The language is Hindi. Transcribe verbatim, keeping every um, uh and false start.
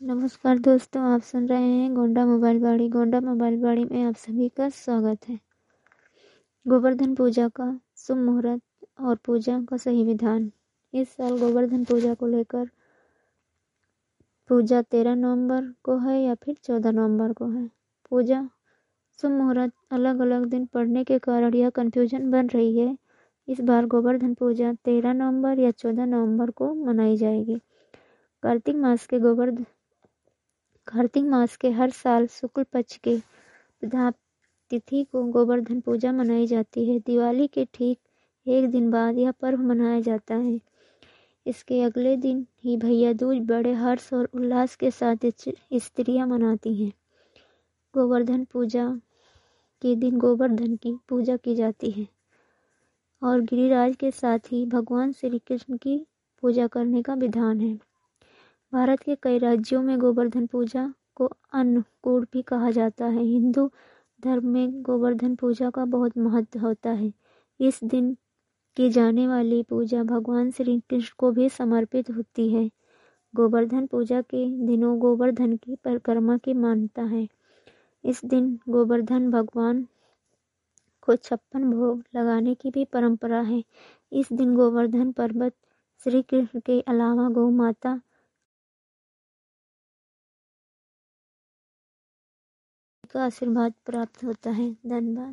नमस्कार दोस्तों, आप सुन रहे हैं गोंडा मोबाइल बाड़ी। गोंडा मोबाइल बाड़ी में आप सभी का स्वागत है। गोवर्धन पूजा का शुभ मुहूर्त और पूजा का सही विधान। इस साल गोवर्धन पूजा को लेकर पूजा तेरह नवंबर को है या फिर चौदह नवंबर को है। पूजा शुभ मुहूर्त अलग अलग दिन पड़ने के कारण यह कन्फ्यूजन बन रही है। इस बार गोवर्धन पूजा तेरह नवंबर या चौदह नवंबर को मनाई जाएगी। कार्तिक मास के गोवर्धन कार्तिक मास के हर साल शुक्ल पक्ष के प्रथम तिथि को गोवर्धन पूजा मनाई जाती है। दिवाली के ठीक एक दिन बाद यह पर्व मनाया जाता है। इसके अगले दिन ही भैया दूज बड़े हर्ष और उल्लास के साथ स्त्रियां मनाती हैं। गोवर्धन पूजा के दिन गोवर्धन की पूजा की जाती है और गिरिराज के साथ ही भगवान श्री कृष्ण की पूजा करने का विधान है। भारत के कई राज्यों में गोवर्धन पूजा को अन्नकूट भी कहा जाता है। हिंदू धर्म में गोवर्धन पूजा का बहुत महत्व होता है। इस दिन की जाने वाली पूजा भगवान श्री कृष्ण को भी समर्पित होती है। गोवर्धन पूजा के दिनों गोवर्धन की परिक्रमा की मान्यता है। इस दिन गोवर्धन भगवान को छप्पन भोग लगाने की भी परंपरा है। इस दिन गोवर्धन पर्वत श्री कृष्ण के अलावा गौ माता का आशीर्वाद प्राप्त होता है। धन्यवाद।